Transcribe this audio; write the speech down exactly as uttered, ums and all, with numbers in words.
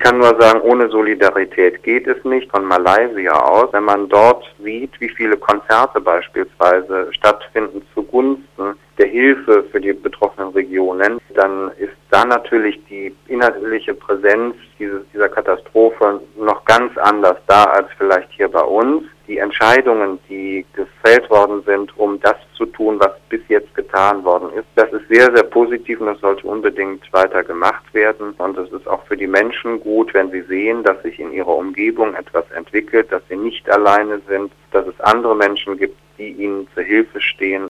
kann nur sagen, ohne Solidarität geht es nicht. Von Malaysia aus, wenn man dort sieht, wie viele Konzerte beispielsweise stattfinden zugunsten der Hilfe für die betroffenen Regionen, dann ist da natürlich die inhaltliche Präsenz dieses, dieser Katastrophe noch ganz anders da als vielleicht hier bei uns. Die Entscheidungen, die gefällt worden sind, um das zu tun, was bis jetzt getan worden ist, das ist sehr, sehr positiv und das sollte unbedingt weiter gemacht werden. Und es ist auch für die Menschen gut, wenn sie sehen, dass sich in ihrer Umgebung etwas entwickelt, dass sie nicht alleine sind, dass es andere Menschen gibt, die ihnen zur Hilfe stehen.